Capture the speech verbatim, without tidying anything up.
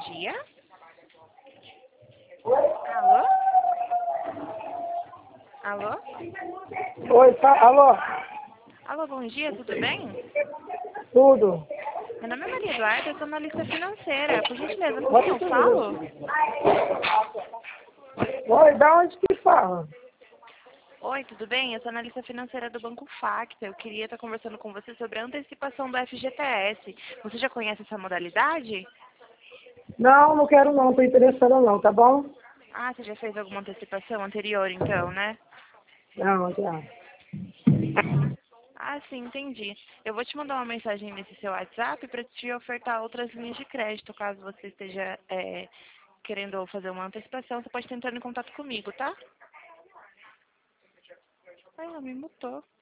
dia. Alô? Alô? Oi, tá, alô? Alô, bom dia, tudo bem? Tudo. Meu nome é Maria Eduarda, eu sou analista financeira. Por gentileza, com quem Bota eu tudo. falo? Oi, da onde que fala? Oi, tudo bem? Eu sou analista financeira do Banco Facta. Eu queria estar conversando com você sobre a antecipação do F G T S. Você já conhece essa modalidade? Não, não quero não, tô interessada não, tá bom? Ah, você já fez alguma antecipação anterior, então, né? Não, já. Ah, sim, entendi. Eu vou te mandar uma mensagem nesse seu WhatsApp para te ofertar outras linhas de crédito, caso você esteja é, querendo fazer uma antecipação. Você pode estar entrando em contato comigo, tá? Ai, ela me mutou.